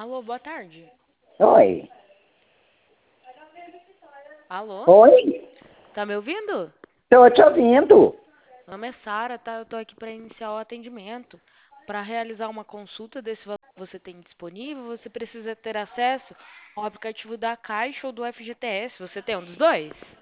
Alô, boa tarde. Oi. Alô? Oi? Tá me ouvindo? Tô te ouvindo. Meu nome é Sara, tá? Eu tô aqui para iniciar o atendimento. Para realizar uma consulta desse valor que você tem disponível, você precisa ter acesso ao aplicativo da Caixa ou do FGTS. Você tem um dos dois?